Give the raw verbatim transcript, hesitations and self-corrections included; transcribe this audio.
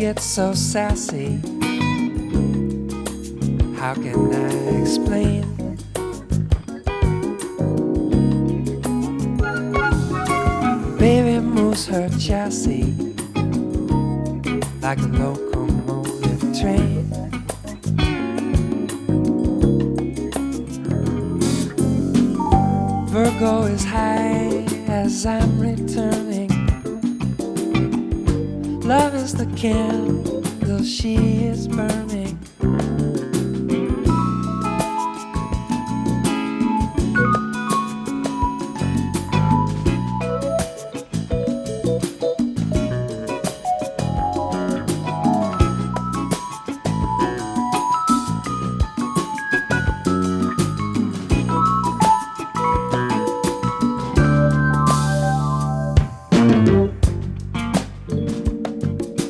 gets so sassy. How can I explain? Baby moves her chassis like a locomotive train. Virgo is high as I'm returning. Love is the candle she is burning.